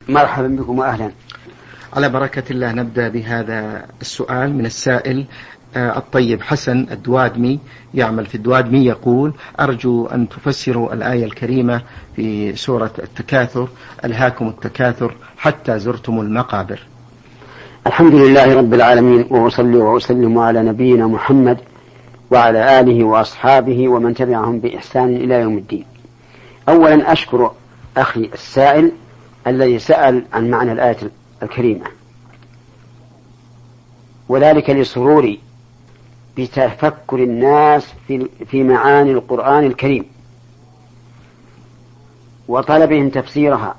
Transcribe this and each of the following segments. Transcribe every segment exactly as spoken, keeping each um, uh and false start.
مرحبا بكم وأهلا. على بركة الله. نبدأ بهذا السؤال من السائل الطيب حسن الدوادمي، يعمل في الدوادمي، يقول: أرجو أن تفسروا الآية الكريمة في سورة التكاثر: ألهاكم التكاثر حتى زرتم المقابر. الحمد لله رب العالمين، وأصلي وأسلم على نبينا محمد وعلى آله وأصحابه ومن تبعهم بإحسان إلى يوم الدين. أولا أشكر أخي السائل الذي سأل عن معنى الآية الكريمة، وذلك لسروري بتفكر الناس في معاني القرآن الكريم وطلبهم تفسيرها،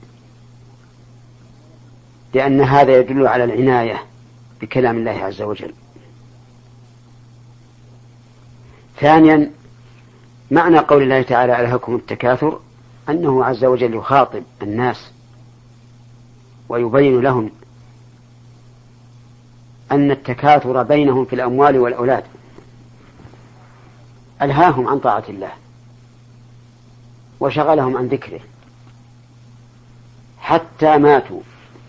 لأن هذا يدل على العناية بكلام الله عز وجل. ثانيا، معنى قول الله تعالى: ألهاكم التكاثر، أنه عز وجل يخاطب الناس ويبين لهم أن التكاثر بينهم في الأموال والأولاد ألهاهم عن طاعة الله وشغلهم عن ذكره حتى ماتوا،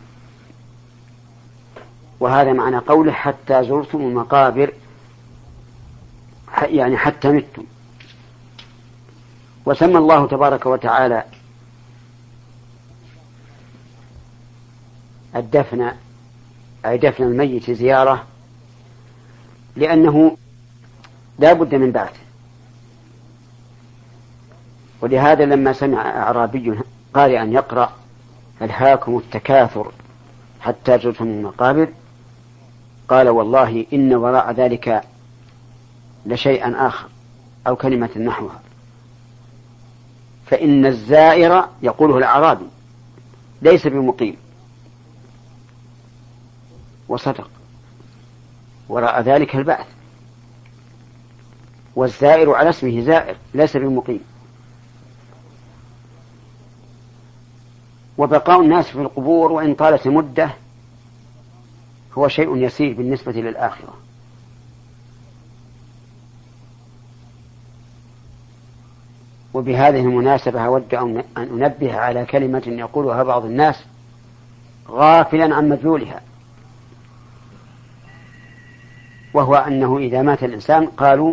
وهذا معنى قوله حتى زرتم المقابر، يعني حتى متم. وسمى الله تبارك وتعالى الدفن أي دفن الميت زيارة، لأنه لا بد من بعثه. ولهذا لما سمع أعرابي قارئا يقرأ: ألهاكم التكاثر حتى زرتم المقابر، قال: والله إن وراء ذلك لشيئا آخر أو كلمة نحوها، فإن الزائر يقوله الأعرابي ليس بمقيم، وصدق، وراء ذلك البعث، والزائر على اسمه زائر ليس بمقيم. وبقاء الناس في القبور وإن طالت مدة هو شيء يسير بالنسبة للآخرة. وبهذه المناسبة أود أن أنبه على كلمة يقولها بعض الناس غافلا عن مدلولها، وهو أنه إذا مات الإنسان قالوا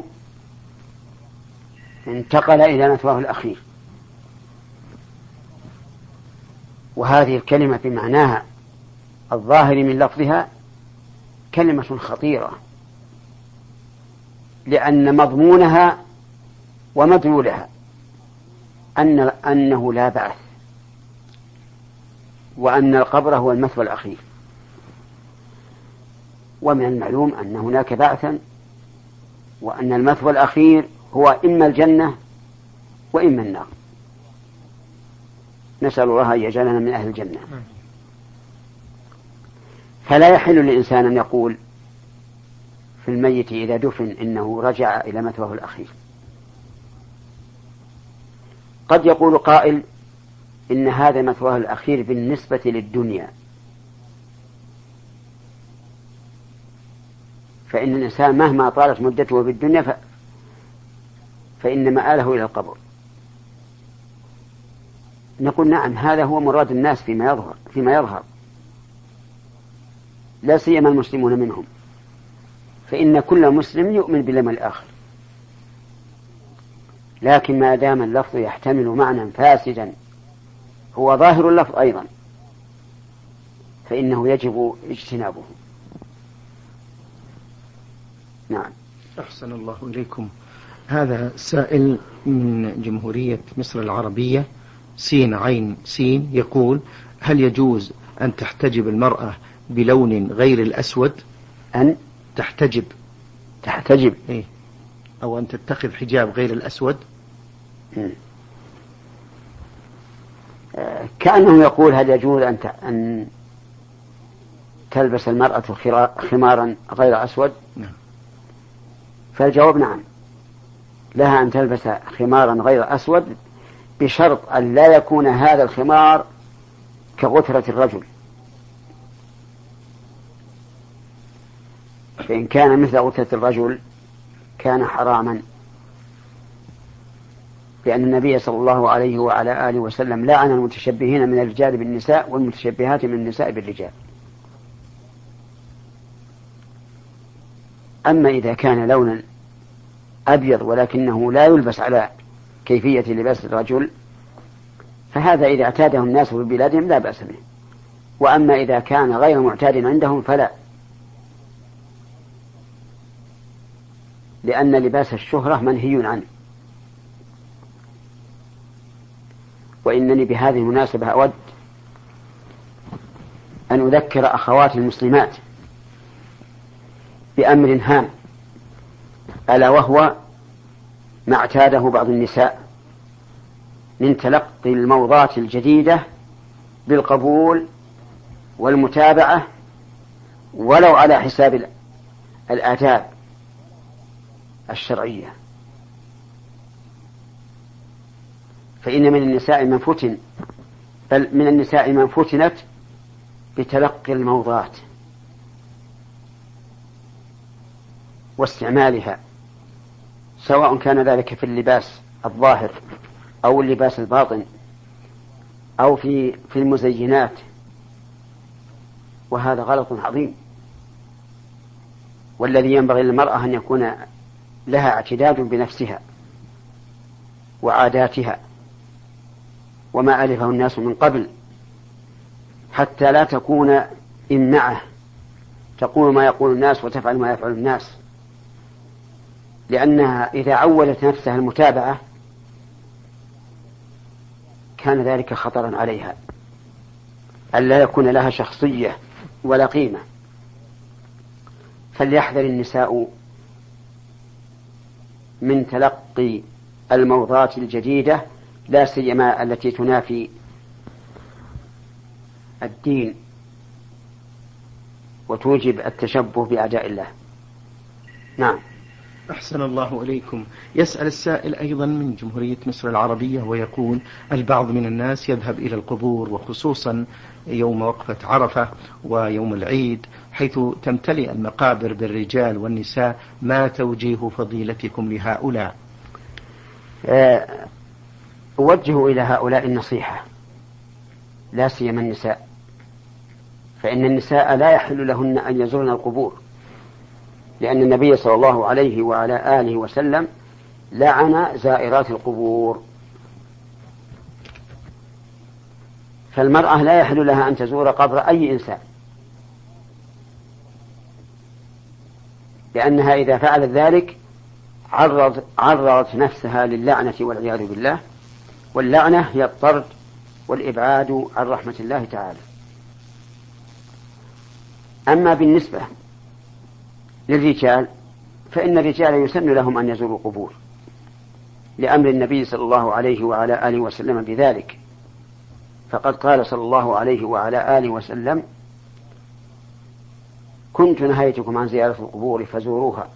انتقل إلى مثواه الأخير، وهذه الكلمة بمعناها الظاهر من لفظها كلمة خطيرة، لأن مضمونها ومدلولها أن أنه لا بعث، وأن القبر هو المثوى الأخير. ومن المعلوم أن هناك بعثا، وأن المثوى الأخير هو إما الجنة وإما النار. نسأل الله أن يجعلنا من أهل الجنة. فلا يحل للإنسان أن يقول في الميت إذا دفن إنه رجع إلى مثواه الأخير. قد يقول قائل إن هذا مثواه الأخير بالنسبة للدنيا، فإن الإنسان مهما طالت مدته بالدنيا ف... فإن مآله إلى القبر. نقول نعم، هذا هو مراد الناس فيما يظهر فيما يظهر لا سيما المسلمون منهم، فإن كل مسلم يؤمن باليوم الآخر، لكن ما دام اللفظ يحتمل معنى فاسدا هو ظاهر اللفظ أيضا فإنه يجب اجتنابه. نعم. أحسن الله إليكم. هذا سائل من جمهورية مصر العربية، سين عين سين، يقول: هل يجوز أن تحتجب المرأة بلون غير الأسود؟ أن تحتجب تحتجب إيه؟ أو أن تتخذ حجاب غير الأسود؟ كأنه يقول: هل يجوز أن أن تلبس المرأة خمارا غير أسود؟ نعم. فالجواب نعم، لها أن تلبس خمارا غير أسود بشرط أن لا يكون هذا الخمار كغترة الرجل، فإن كان مثل غترة الرجل كان حراما. لأن النبي صلى الله عليه وعلى آله وسلم لعن المتشبهين من الرجال بالنساء والمتشبهات من النساء بالرجال. أما إذا كان لونا أبيض ولكنه لا يلبس على كيفية لباس الرجل فهذا إذا اعتاده الناس في بلادهم لا بأس به. وأما إذا كان غير معتاد عندهم فلا، لأن لباس الشهرة منهي عنه. وإنني بهذه المناسبة أود أن أذكر أخواتي المسلمات بأمر هام، ألا وهو ما اعتاده بعض النساء من تلقي الموضات الجديدة بالقبول والمتابعة ولو على حساب الآداب الشرعية. فإن من النساء من فتن بل من النساء من فتنت بتلقي الموضات واستعمالها، سواء كان ذلك في اللباس الظاهر أو اللباس الباطن أو في في المزينات، وهذا غلط عظيم. والذي ينبغي للمرأة أن يكون لها اعتداد بنفسها وعاداتها وما ألفه الناس من قبل، حتى لا تكون إمعة تقول ما يقول الناس وتفعل ما يفعل الناس، لأنها إذا عودت نفسها المتابعة كان ذلك خطرا عليها، ألا يكون لها شخصية ولا قيمة. فليحذر النساء من تلقي الموضات الجديدة، لا سيما التي تنافي الدين وتوجب التشبه بأعداء الله. نعم. أحسن الله إليكم. يسأل السائل أيضا من جمهورية مصر العربية ويقول: البعض من الناس يذهب إلى القبور وخصوصا يوم وقفة عرفة ويوم العيد حيث تمتلئ المقابر بالرجال والنساء، ما توجيه فضيلتكم لهؤلاء؟ أوجه إلى هؤلاء النصيحة، لا سيما النساء، فإن النساء لا يحل لهن أن يزورن القبور، لأن النبي صلى الله عليه وعلى آله وسلم لعن زائرات القبور. فالمرأة لا يحل لها أن تزور قبر أي إنسان، لأنها إذا فعلت ذلك عرض عرضت نفسها للعنة والعياذ بالله، واللعنة هي الطرد والإبعاد عن رحمة الله تعالى. أما بالنسبة للرجال فإن الرجال يسن لهم أن يزوروا القبور لأمر النبي صلى الله عليه وعلى آله وسلم بذلك، فقد قال صلى الله عليه وعلى آله وسلم: كنت نهيتكم عن زيارة القبور فزوروها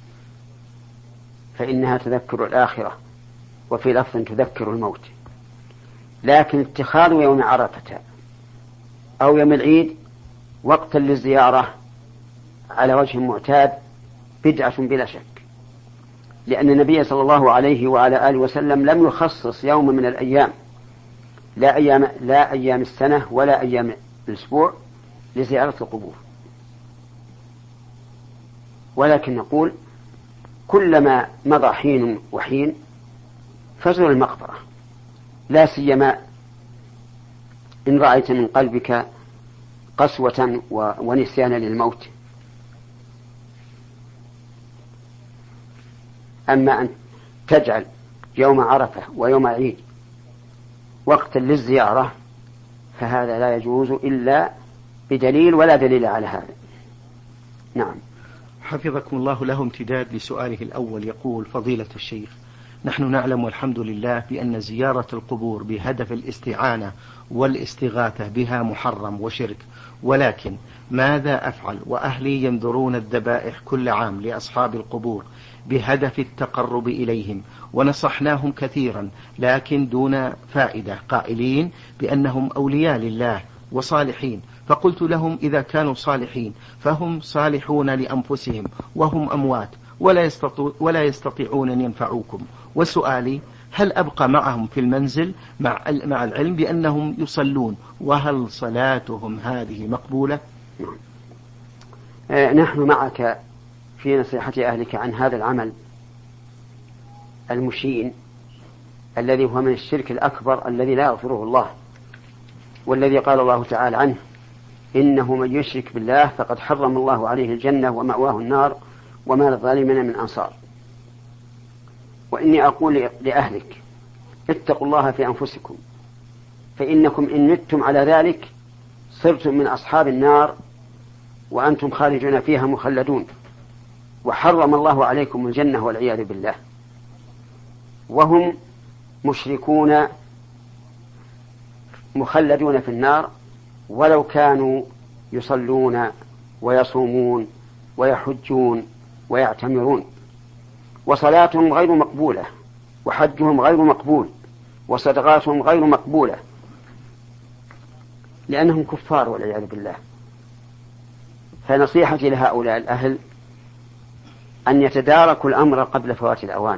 فإنها تذكر الآخرة، وفي لفظ تذكر الموت. لكن اتخاذ يوم عرفة أو يوم العيد وقتا للزيارة على وجه معتاد بدعة بلا شك، لأن النبي صلى الله عليه وعلى آله وسلم لم يخصص يوم من الأيام، لا أيام, لا أيام السنة ولا أيام الأسبوع، لزيارة القبور. ولكن نقول كلما مضى حين وحين فزر المقبرة، لا سيما إن رأيت من قلبك قسوة ونسيانا للموت. أما أن تجعل يوم عرفة ويوم عيد وقتا للزيارة فهذا لا يجوز إلا بدليل، ولا دليل على هذا. نعم. حفظكم الله. له امتداد لسؤاله الأول، يقول: فضيلة الشيخ، نحن نعلم والحمد لله بأن زيارة القبور بهدف الاستعانة والاستغاثة بها محرم وشرك، ولكن ماذا أفعل وأهلي ينذرون الذبائح كل عام لأصحاب القبور بهدف التقرب إليهم، ونصحناهم كثيرا لكن دون فائدة، قائلين بأنهم أولياء لله وصالحين، فقلت لهم إذا كانوا صالحين فهم صالحون لأنفسهم وهم أموات ولا يستطيعون أن ينفعوكم، وسؤالي: هل أبقى معهم في المنزل مع مع العلم بأنهم يصلون، وهل صلاتهم هذه مقبولة؟ آه نحن معك في نصيحة أهلك عن هذا العمل المشين الذي هو من الشرك الأكبر الذي لا يغفره الله، والذي قال الله تعالى عنه: إنه من يشرك بالله فقد حرم الله عليه الجنة ومأواه النار وما للظالمين من أنصار. وإني أقول لأهلك: اتقوا الله في أنفسكم، فإنكم إن متم على ذلك صرتم من أصحاب النار وأنتم خارجون فيها مخلدون، وحرم الله عليكم الجنة والعياذ بالله. وهم مشركون مخلدون في النار ولو كانوا يصلون ويصومون ويحجون ويعتمرون، وصلاتهم غير مقبولة، وحجهم غير مقبول، وصدقاتهم غير مقبولة، لأنهم كفار والعياذ بالله. فنصيحتي لهؤلاء الأهل أن يتداركوا الأمر قبل فوات الأوان،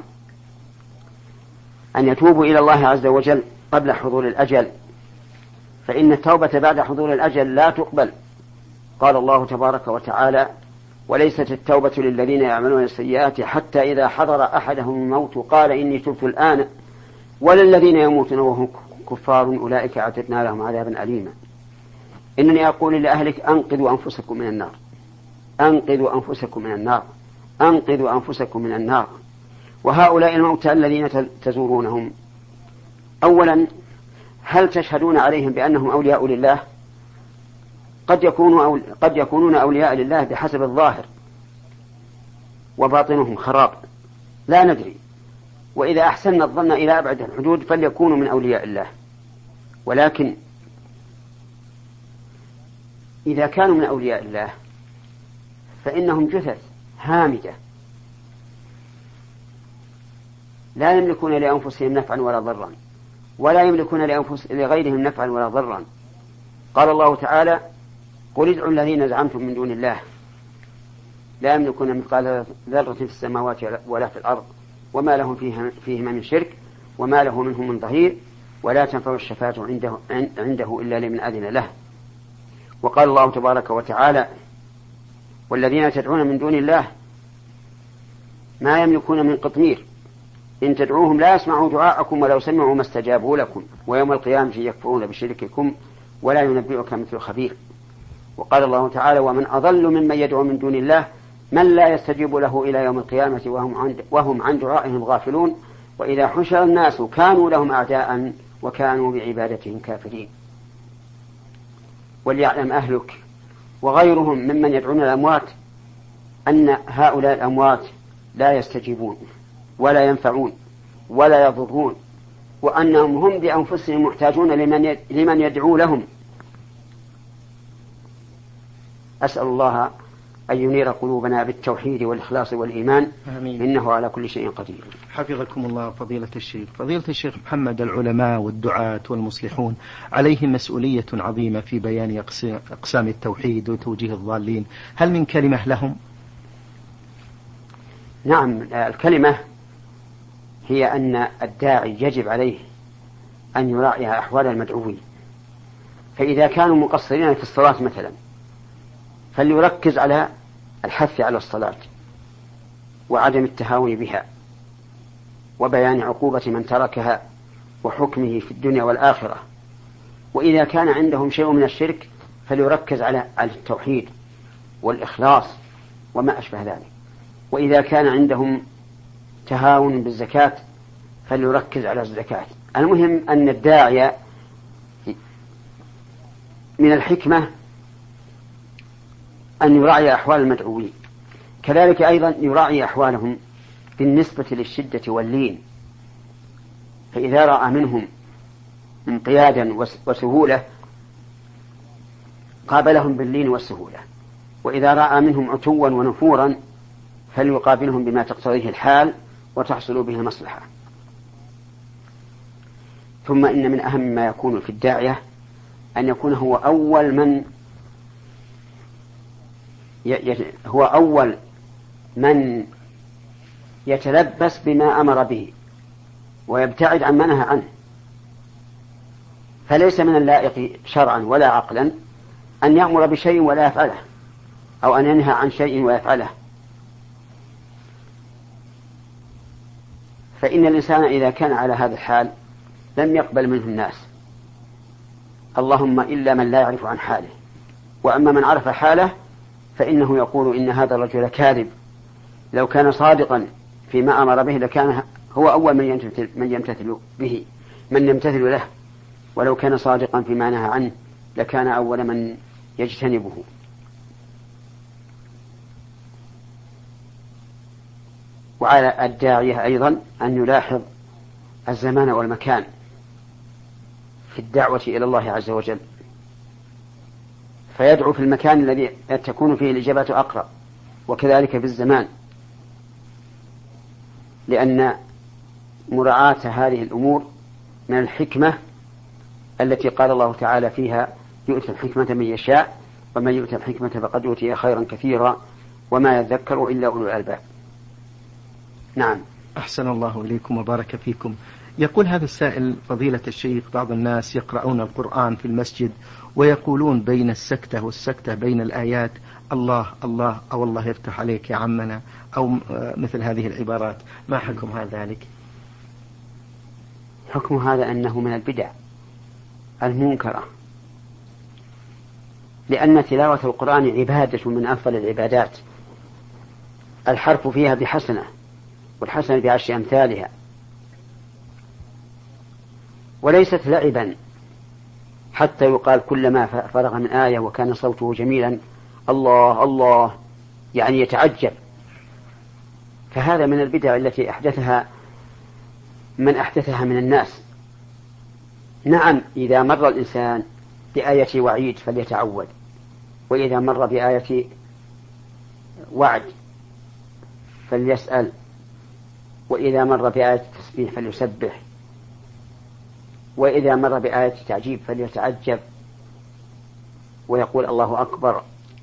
أن يتوبوا إلى الله عز وجل قبل حضور الأجل، فإن التوبة بعد حضور الأجل لا تقبل. قال الله تبارك وتعالى: وليست التوبة للذين يعملون السيئات حتى إذا حضر أحدهم الموت قال إني تبت الآن وللذين يموتون وهم كفار أولئك أعتدنا لهم عذابا أليما. إنني أقول لأهلك: أنقذوا أنفسكم من النار، أنقذوا أنفسكم من النار، أنقذوا أنفسكم من النار. وهؤلاء الموتى الذين تزورونهم، أولا هل تشهدون عليهم بأنهم أولياء لله؟ قد يكونوا أول... قد يكونون أولياء لله بحسب الظاهر وباطنهم خراب، لا ندري. وإذا أحسننا الظن إلى أبعد الحدود فليكونوا من أولياء الله. ولكن إذا كانوا من أولياء الله فإنهم جثث هامدة لا يملكون لأنفسهم نفعا ولا ضرا، ولا يملكون لأنفس... لغيرهم نفعا ولا ضرا. قال الله تعالى: قل ادعوا الذين زعمتم من دون الله لا يملكون مثقال ذرة في السماوات ولا في الأرض وما لهم فيهما من شرك وما له منهم من ظهير ولا تنفع الشفاعة عنده, عنده إلا لمن أذن له. وقال الله تبارك وتعالى: والذين تدعون من دون الله ما يملكون من قطمير إن تدعوهم لا يسمعوا دعاءكم ولو سمعوا ما استجابوا لكم ويوم القيامة يكفرون بشرككم ولا ينبئك مثل خبير. وقال الله تعالى: ومن أضل ممن يدعو من دون الله من لا يستجيب له إلى يوم القيامة وهم عن, وهم عن دعائهم غافلون وإذا حشر الناس كانوا لهم أعداء وكانوا بعبادتهم كافرين. وليعلم أهلك وغيرهم ممن يدعون الأموات أن هؤلاء الأموات لا يستجيبون ولا ينفعون ولا يضرون، وأنهم هم بأنفسهم محتاجون لمن لمن يدعو لهم. أسأل الله أن ينير قلوبنا بالتوحيد والإخلاص والإيمان. آمين. إنه على كل شيء قدير. حفظكم الله فضيلة الشيخ. فضيلة الشيخ محمد، العلماء والدعاة والمصلحون عليهم مسؤولية عظيمة في بيان أقسام التوحيد وتوجيه الضالين، هل من كلمة لهم؟ نعم، الكلمة هي أن الداعي يجب عليه أن يراعي أحوال المدعوين، فإذا كانوا مقصرين في الصلاة مثلا فليركز على الحث على الصلاة وعدم التهاون بها وبيان عقوبة من تركها وحكمه في الدنيا والآخرة. وإذا كان عندهم شيء من الشرك فليركز على التوحيد والإخلاص وما أشبه ذلك. وإذا كان عندهم تهاون بالزكاة فليركز على الزكاة. المهم أن الداعي من الحكمة أن يراعي أحوال المدعوين، كذلك أيضا يراعي أحوالهم بالنسبة للشدة واللين، فإذا رأى منهم انقيادا وسهولة قابلهم باللين والسهولة، وإذا رأى منهم عتوا ونفورا فليقابلهم بما تقتضيه الحال وتحصل به المصلحة. ثم إن من أهم ما يكون في الداعية أن يكون هو أول من هو أول من يتلبس بما أمر به ويبتعد عن ما نهى عنه. فليس من اللائق شرعا ولا عقلا أن يأمر بشيء ولا يفعله، أو أن ينهى عن شيء ويفعله. فإن الإنسان إذا كان على هذا الحال لم يقبل منه الناس، اللهم إلا من لا يعرف عن حاله. وأما من عرف حاله فإنه يقول إن هذا الرجل كاذب، لو كان صادقا فيما أمر به لكان هو أول من يمتثل, من يمتثل به من يمتثل له، ولو كان صادقا فيما نهى عنه لكان أول من يجتنبه. وعلى الداعية أيضا أن يلاحظ الزمان والمكان في الدعوة إلى الله عز وجل، فيدعو في المكان الذي تكون فيه الإجابة أقرب، وكذلك في الزمان، لأن مراعاة هذه الأمور من الحكمة التي قال الله تعالى فيها يؤتي الحكمة من يشاء ومن يؤتي الحكمة فقد أوتي خيرا كثيرا وما يذكر إلا أولو الألباب. نعم. أحسن الله إليكم وبارك فيكم. يقول هذا السائل: فضيلة الشيخ، بعض الناس يقرؤون القرآن في المسجد ويقولون بين السكتة والسكتة بين الآيات الله الله أو الله يفتح عليك يا عمنا أو مثل هذه العبارات، ما حكم هذا ذلك؟ حكم هذا أنه من البدع المنكرة، لأن تلاوة القرآن عبادة من أفضل العبادات، الحرف فيها بحسنة والحسنة بعشر أمثالها، وليست لعبا حتى يقال كلما فرغ من آية وكان صوته جميلا الله الله يعني يتعجب. فهذا من البدع التي أحدثها من أحدثها من الناس. نعم، إذا مر الإنسان بآية وعيد فليتعود، وإذا مر بآية وعد فليسأل، وإذا مر بآية تسبيح فليسبح، وإذا مر بآية تعجيب فليتعجب ويقول الله أكبر.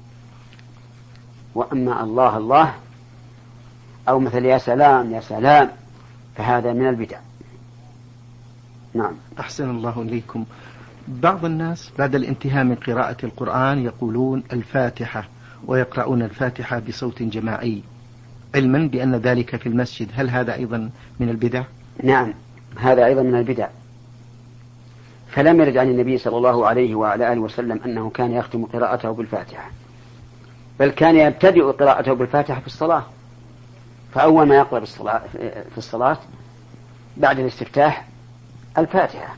وأما الله الله أو مثل يا سلام يا سلام فهذا من البدع. نعم. أحسن الله إليكم. بعض الناس بعد الانتهاء من قراءة القرآن يقولون الفاتحة ويقرؤون الفاتحة بصوت جماعي، علما بأن ذلك في المسجد، هل هذا أيضا من البدع؟ نعم، هذا أيضا من البدع. فلم يرد عن النبي صلى الله عليه وعلى آله وسلم أنه كان يختم قراءته بالفاتحة، بل كان يبتدئ قراءته بالفاتحة في الصلاة، فأول ما يقرأ في الصلاة بعد الاستفتاح الفاتحة.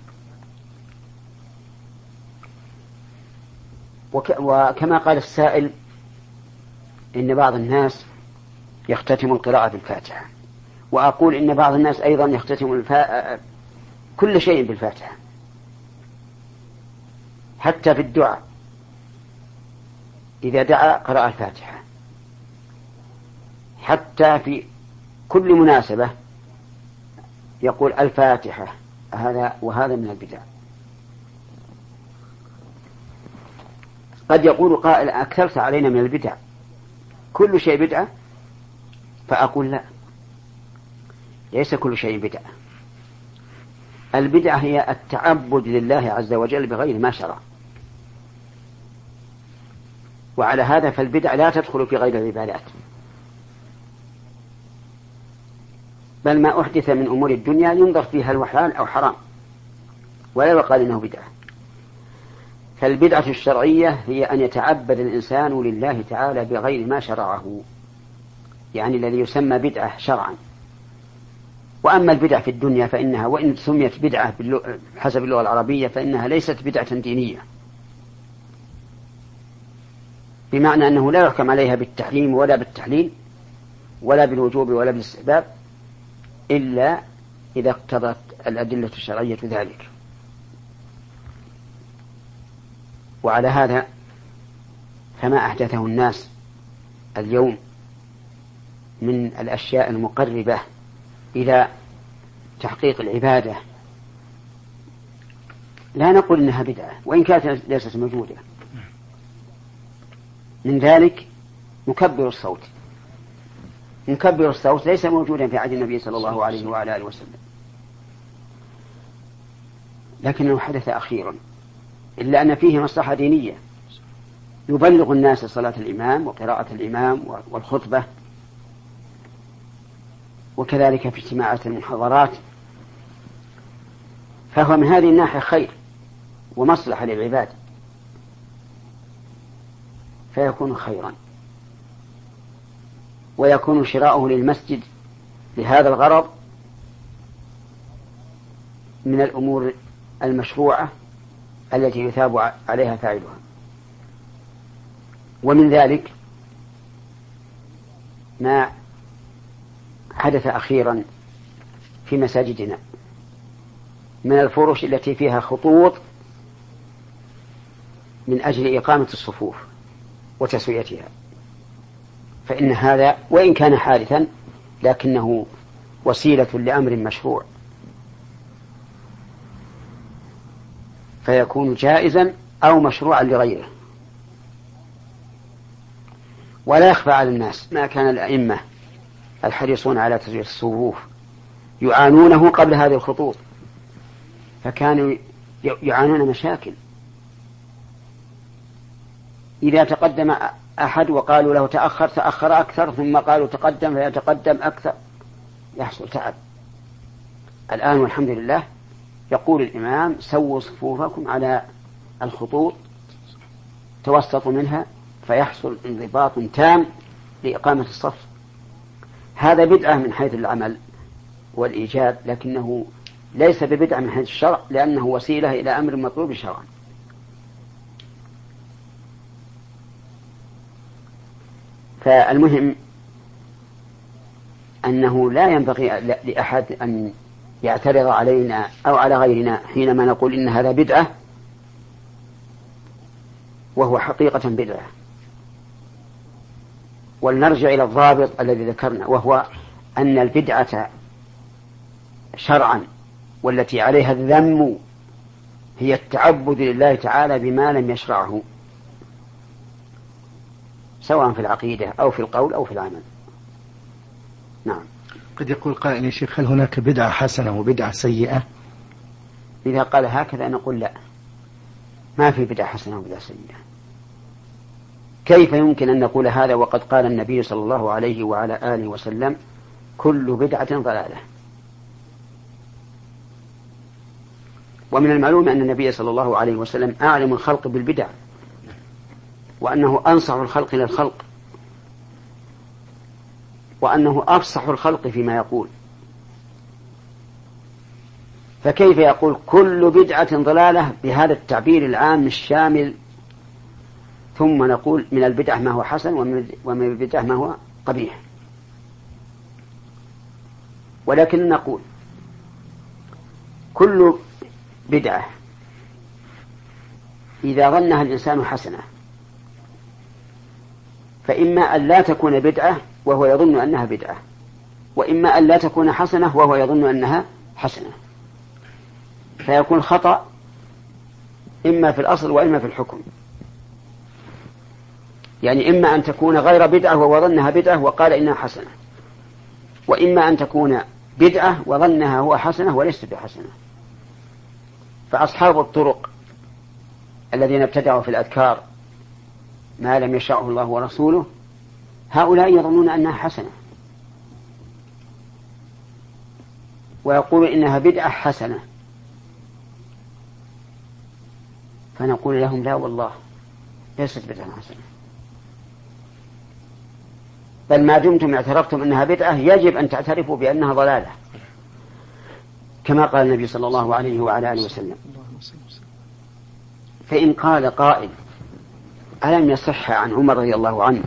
وكما قال السائل إن بعض الناس يختتم القراءة بالفاتحة، وأقول إن بعض الناس أيضا يختتم الفا... كل شيء بالفاتحة، حتى في الدعاء إذا دعا قرأ الفاتحة، حتى في كل مناسبة يقول الفاتحة، هذا وهذا من البدع. قد يقول قائل أكثرت علينا من البدع، كل شيء بدعة، فأقول لا، ليس كل شيء بدعة. البدعة هي التعبد لله عز وجل بغير ما شرع، وعلى هذا فالبدع لا تدخل في غير العبادات، بل ما أحدث من أمور الدنيا ينظر فيها هل هو حلال أو حرام، ولا يقال إنه بدعة. فالبدعة الشرعية هي أن يتعبد الإنسان لله تعالى بغير ما شرعه، يعني الذي يسمى بدعة شرعا. وأما البدع في الدنيا فإنها وإن سميت بدعة حسب اللغة العربية فإنها ليست بدعة دينية، بمعنى أنه لا يحكم عليها بالتحريم ولا بالتحليل ولا بالوجوب ولا بالاستحباب إلا إذا اقتضت الأدلة الشرعية ذلك. وعلى هذا فما أحدثه الناس اليوم من الأشياء المقربة إلى تحقيق العبادة لا نقول إنها بدعة وإن كانت ليست موجودة. من ذلك مكبر الصوت. مكبر الصوت ليس موجودا في عهد النبي صلى الله عليه وعلى آله وسلم، لكنه حدث أخيرا، إلا أن فيه مصلحة دينية، يبلغ الناس صلاة الإمام وقراءة الإمام والخطبة، وكذلك في اجتماعات المحاضرات، فهو من هذه الناحية خير ومصلحة للعباد، فيكون خيرا، ويكون شراؤه للمسجد لهذا الغرض من الأمور المشروعة التي يثاب عليها فاعلها. ومن ذلك ما حدث أخيرا في مساجدنا من الفرش التي فيها خطوط من أجل إقامة الصفوف وتسويتها، فإن هذا وإن كان حادثا لكنه وسيلة لأمر مشروع، فيكون جائزا أو مشروعا لغيره. ولا يخفى على الناس ما كان الأئمة الحريصون على تسوية الصفوف يعانونه قبل هذه الخطوط، فكانوا يعانون مشاكل. إذا تقدم أحد وقالوا له تأخر تأخر أكثر، ثم قالوا تقدم فيتقدم أكثر، يحصل تعب. الآن والحمد لله يقول الإمام سووا صفوفكم على الخطوط، توسطوا منها، فيحصل انضباط تام لإقامة الصف. هذا بدعة من حيث العمل والإيجاب، لكنه ليس ببدعة من حيث الشرع، لأنه وسيلة إلى أمر مطلوب شرعا. فالمهم أنه لا ينبغي لأحد أن يعترض علينا أو على غيرنا حينما نقول إن هذا بدعة وهو حقيقة بدعة. ولنرجع إلى الضابط الذي ذكرنا، وهو أن البدعة شرعا والتي عليها الذم هي التعبد لله تعالى بما لم يشرعه، سواء في العقيدة أو في القول أو في العمل. نعم. قد يقول قائل يا شيخ هل هناك بدعة حسنة وبدعة سيئة؟ إذا قال هكذا نقول لا، ما في بدعة حسنة وبدعة سيئة. كيف يمكن أن نقول هذا وقد قال النبي صلى الله عليه وعلى آله وسلم كل بدعة ضلالة؟ ومن المعلوم أن النبي صلى الله عليه وسلم أعلم الخلق بالبدع، وأنه أنصح الخلق للخلق، وأنه أفصح الخلق فيما يقول، فكيف يقول كل بدعة ضلالة بهذا التعبير العام الشامل، ثم نقول من البدع ما هو حسن ومن البدع ما هو قبيح؟ ولكن نقول كل بدعة إذا ظنها الإنسان حسنة فإما أن لا تكون بدعة وهو يظن أنها بدعة، وإما أن لا تكون حسنة وهو يظن أنها حسنة، فيكون خطأ إما في الأصل وإما في الحكم. يعني إما أن تكون غير بدعة وهو ظنها بدعة وقال إنها حسنة، وإما أن تكون بدعة وظنها هو حسنة وليست بحسنة. فأصحاب الطرق الذين ابتدعوا في الأذكار ما لم يشرعه الله ورسوله هؤلاء يظنون أنها حسنة ويقولون إنها بدعة حسنة، فنقول لهم لا والله ليست بدعة حسنة، بل ما دمتم اعترفتم أنها بدعة يجب أن تعترفوا بأنها ضلالة، كما قال النبي صلى الله عليه وعلى آله وسلم. فإن قال قائل ألم يصح عن عمر رضي الله عنه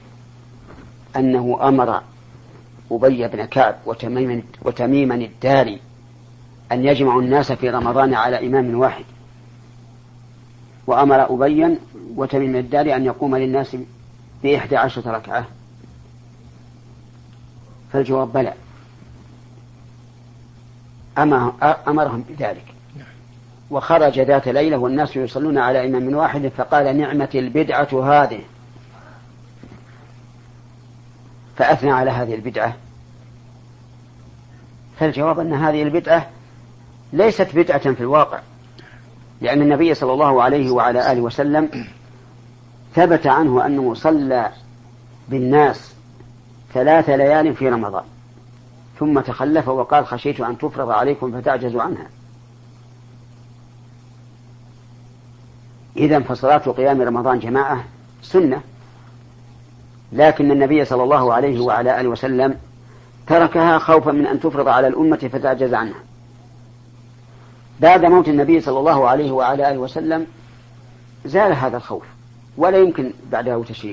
أنه أمر أبي بن كعب وتميما الداري أن يجمعوا الناس في رمضان على إمام واحد، وأمر أبيا وتميما الداري أن يقوم للناس بإحدى عشرة ركعة؟ فالجواب بلى، أمرهم بذلك. وخرج ذات ليلة والناس يصلون على إمام واحد فقال نعمة البدعة هذه، فأثنى على هذه البدعة. فالجواب أن هذه البدعة ليست بدعة في الواقع، لأن النبي صلى الله عليه وعلى آله وسلم ثبت عنه أنه صلى بالناس ثلاث ليال في رمضان ثم تخلف وقال خشيت أن تفرض عليكم فتعجزوا عنها. إذن فصلاة قيام رمضان جماعة سنة، لكن النبي صلى الله عليه وعلى آله وسلم تركها خوفا من أن تفرض على الأمة فتعجز عنها. بعد موت النبي صلى الله عليه وعلى آله وسلم زال هذا الخوف ولا يمكن بعده تشريع،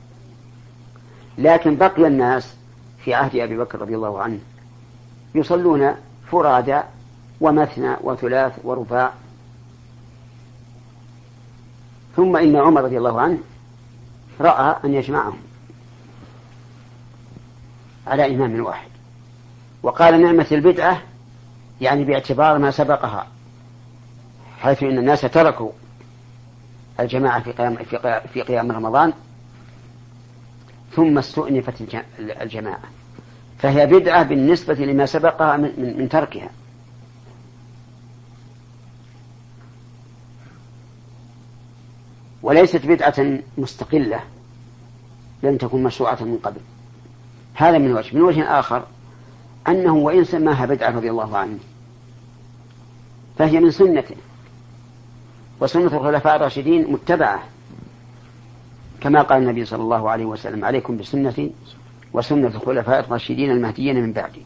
لكن بقي الناس في عهد أبي بكر رضي الله عنه يصلون فرادى ومثنى وثلاث ورباع، ثم إن عمر رضي الله عنه رأى أن يجمعهم على إمام واحد، وقال نعمة البدعة يعني باعتبار ما سبقها، حيث إن الناس تركوا الجماعة في قيام, في قيام رمضان ثم استؤنفت الجماعة، فهي بدعة بالنسبة لما سبقها من, من, من تركها. وليست بدعة مستقلة لم تكن مشروعة من قبل. هذا من وجه. من وجه آخر أنه وإن سماها بدعة رضي الله عنه فهي من سنته، وسنة الخلفاء الراشدين متبعة، كما قال النبي صلى الله عليه وسلم عليكم بسنتي وسنة الخلفاء الراشدين المهديين من بعدي.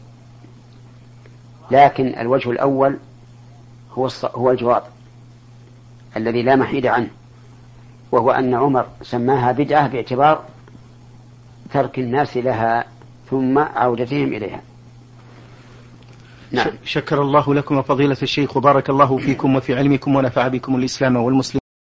لكن الوجه الأول هو هو الجواب الذي لا محيد عنه، وهو أن عمر سماها بدعة باعتبار ترك الناس لها ثم عودتهم إليها. نعم. شكر الله لكم فضيلة الشيخ وبارك الله فيكم وفي علمكم ونفع بكم الإسلام والمسلمين.